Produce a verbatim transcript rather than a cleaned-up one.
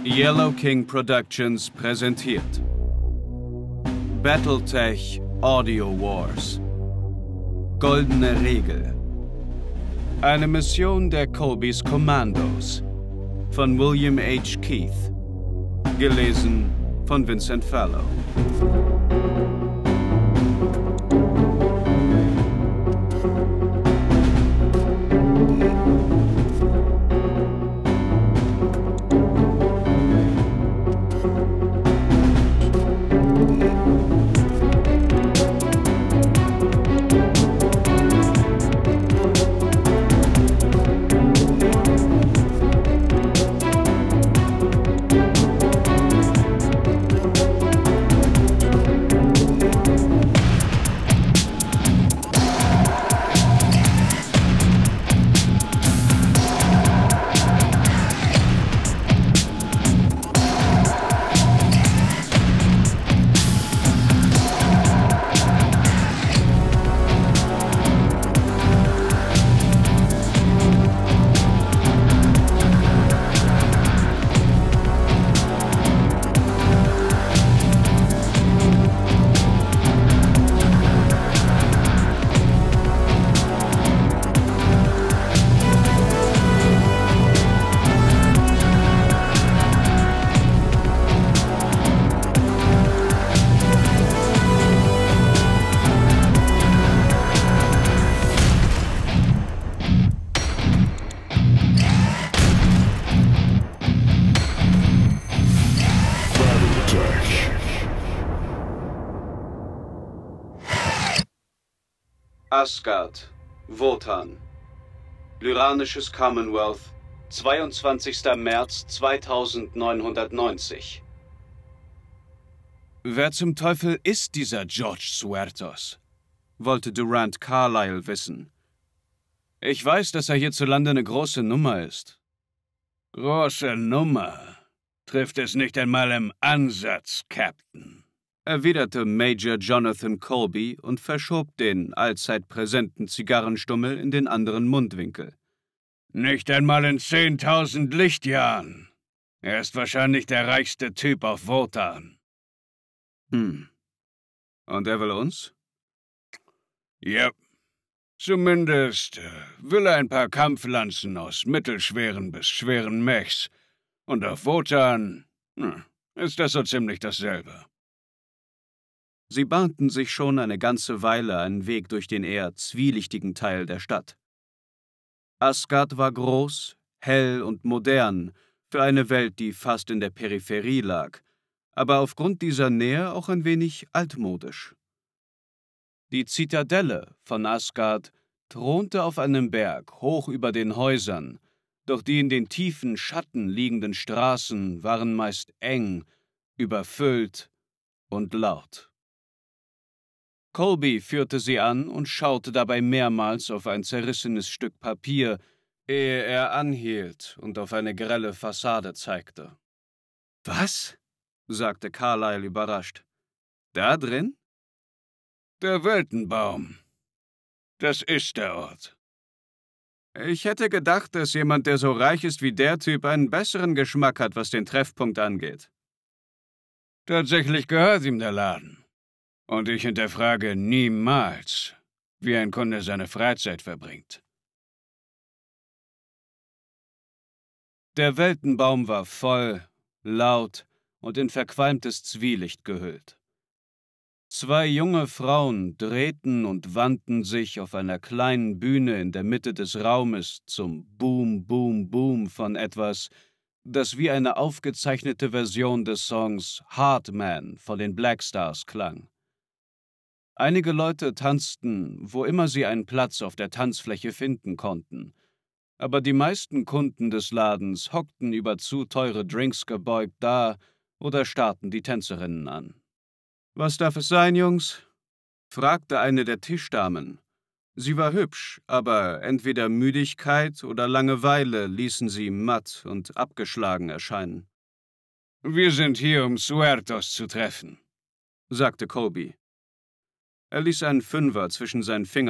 Yellow King Productions präsentiert Battletech Audio Wars. Goldene Regel. Eine Mission der Colbys Commandos von William H. Keith. Gelesen von Vincent Fallow. Asgard, Wotan. Lyranisches Commonwealth, zweiundzwanzigster März zweitausendneunhundertneunzig. Wer zum Teufel ist dieser George Suertos? Wollte Durant Carlyle wissen. Ich weiß, dass er hierzulande eine große Nummer ist. Große Nummer? Trifft es nicht einmal im Ansatz, Captain, erwiderte Major Jonathan Colby und verschob den allzeit präsenten Zigarrenstummel in den anderen Mundwinkel. Nicht einmal in zehntausend Lichtjahren. Er ist wahrscheinlich der reichste Typ auf Wotan. Hm. Und er will uns? Ja. Zumindest will er ein paar Kampflanzen aus mittelschweren bis schweren Mechs. Und auf Wotan hm, ist das so ziemlich dasselbe. Sie bahnten sich schon eine ganze Weile einen Weg durch den eher zwielichtigen Teil der Stadt. Asgard war groß, hell und modern für eine Welt, die fast in der Peripherie lag, aber aufgrund dieser Nähe auch ein wenig altmodisch. Die Zitadelle von Asgard thronte auf einem Berg hoch über den Häusern, doch die in den tiefen Schatten liegenden Straßen waren meist eng, überfüllt und laut. Colby führte sie an und schaute dabei mehrmals auf ein zerrissenes Stück Papier, ehe er anhielt und auf eine grelle Fassade zeigte. »Was?« sagte Carlyle überrascht. »Da drin?« »Der Weltenbaum. Das ist der Ort.« »Ich hätte gedacht, dass jemand, der so reich ist wie der Typ, einen besseren Geschmack hat, was den Treffpunkt angeht.« »Tatsächlich gehört ihm der Laden. Und ich hinterfrage niemals, wie ein Kunde seine Freizeit verbringt.« Der Weltenbaum war voll, laut und in verqualmtes Zwielicht gehüllt. Zwei junge Frauen drehten und wandten sich auf einer kleinen Bühne in der Mitte des Raumes zum Boom, Boom, Boom von etwas, das wie eine aufgezeichnete Version des Songs Hard Man von den Black Stars klang. Einige Leute tanzten, wo immer sie einen Platz auf der Tanzfläche finden konnten, aber die meisten Kunden des Ladens hockten über zu teure Drinks gebeugt da oder starrten die Tänzerinnen an. »Was darf es sein, Jungs?« fragte eine der Tischdamen. Sie war hübsch, aber entweder Müdigkeit oder Langeweile ließen sie matt und abgeschlagen erscheinen. »Wir sind hier, um Suertos zu treffen«, sagte Colby. Er ließ einen Fünfer zwischen seinen Fingern